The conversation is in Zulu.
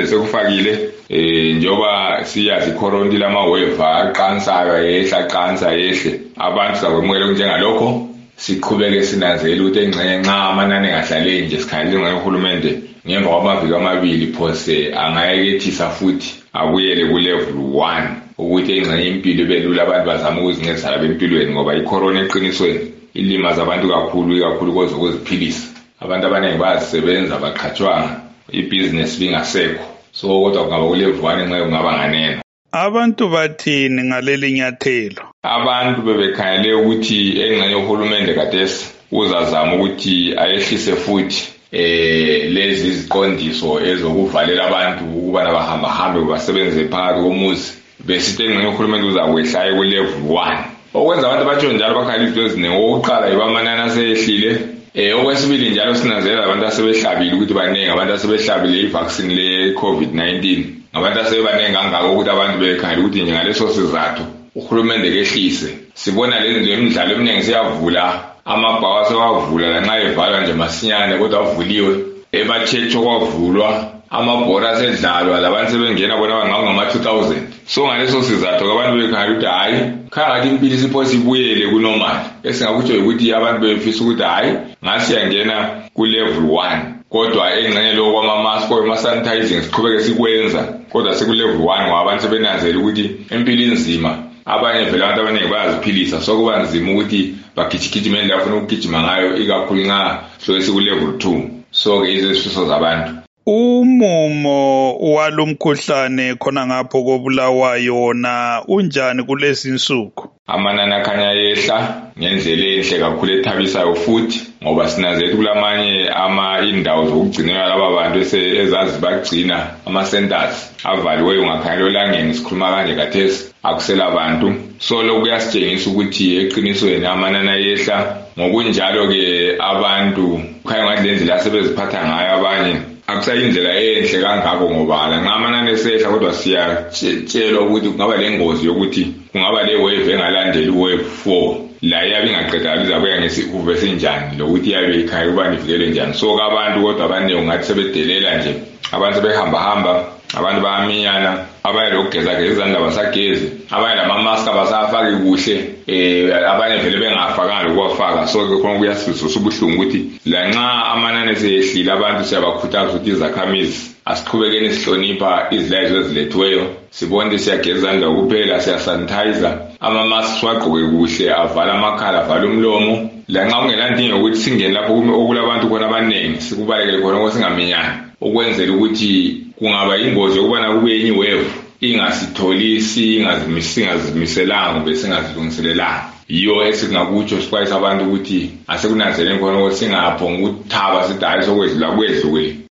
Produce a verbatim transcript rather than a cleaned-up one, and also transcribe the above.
sekufakile eh njoba siyazi icorona lama wave aqansayo ehla qansa ehle abantu sakwemukele njengalokho siqhubeke sinazela ukuthi engcenye nxa amanani engahlale nje sikhalile ngohulumende ngemva kwamaviki amabili phose angayekethisa futhi abuyele ku level one ukuthi engcenye impilo belula abantu bazama ukuzincedisa bempilweni ngoba icorona eqinisweni ilimaza abantu kakhulu kakhulu kozokuziphilisa abantu abaningi bazisebenza baqhatshwanga ibusiness bingasekho so kodwa kungaba ku level one nxa kungaba nganeno. Abantu bathini ngaleli nyathelo? Abantu bebekhangele ukuthi engcenye uhulumende kadesi uzazama ukuthi ayehlise futhi eh lezi iziqondiso ezokuvalela abantu ukuba nabahamba hambe basebenze phakathi komuzi besithi engcenye uhulumende uzakwehlaye ku level one okwenza abantu batsho njalo bakhala izinto eziningi. Okokuqala yibamanani aseyehlile eh okwesibili njalo sinanzelela abantu asebehlabile ukuthi baningi abantu asebehlabile ivaccine le COVID nineteen abantu asebebaningi kangaka ukuthi abantu bekhangela ukuthi njengaleso sizathu uhulumende kehlise. Sibona lezi imidlalo eminingi siyavula amabhawa sewavula lanxa evalwa nje masinyane kodwa avuliwe emachecho kwavulwa amabhora asedlalwa labantu sebengena bona ngama two thousand. So ngaleso sizathu abantu bekhangela ukuthi hayi khangathi impilo isiphosa ibuyele kunormal esingakutsho ukuthi abantu befisa ukuthi hayi ngasiyangena ku level one kodwa engcenye lo kwama mask kwama sanitizing siqhubeke sikwenza kodwa siku level one ngoba abantu sebenazela ukuthi impilo inzima abanye vele abantu abaningi bayaziphilisa so kuba nzima ukuthi bagijigijime indlela afuna ukugijima ngayo ikakhulu nxa so siku level two. So ke izifiso zabantu umumo walomkhuhlane khona ngapho kobulawayo wona unjani kulezi insuku? Amanani akhanya yehla ngendlela enhle kakhulu ethabisayo futhi ngoba sinazela kulamanye ama indawo zokugcinela laba bantu ezazi bagcina ama centers avaliweyo ngakhanya elangeni sikhuluma kanje kathesi akusela abantu. So lokhu kuyasitshengisa ukuthi eqinisweni amanani ayehla ngokunjalo ke abantu khaya ngadle indlela sebeziphatha ngayo abanye akusayindlela enhle kangako ngoba la nxa amanani esehla kodwa siyatshela ukuthi kungaba lengozi yokuthi kungaba le wave engalandeli wave four la iyabe ingaqedakala izabuya ngesihuve sinjani lokuthi iyabe ikhaya kuba nivikele njani. So abantu kodwa abaningi ngathi sebedelela nje abantu behamba hamba abantu bayaminyana abanye lokugeza ke izandla basagezi abanye lama mask abasafaki kuhle eh abanye vele bengafakanga lokuwafaka. So ke khona kuyasizwa ubuhlungu ukuthi la nxa amanani seyehlile abantu siyabakhuthaza ukuthi izakhamizi asiqhubekeni sihlonipha izilayizo ezilethweyo sibonke siyageza izandla kuphela siyasanitizer ama masks wagqoke kuhle avala amakhala avala umlomo la nxa kungelandingo ukuthi singene lapho okulabantu khona abaningi sikubalekele khona ukuthi singaminyani ukwenzela ukuthi kungaba ingozi ukubana kube enye wave ingasitholisi ingazimiselanga kumbe singazilungiselelanga. Yiyo esingakutsho sikwayisa abantu ukuthi asekunanzeleni khona ukuthi singaphonga ukuthaba sithi hayi sokwedlula kwedlule.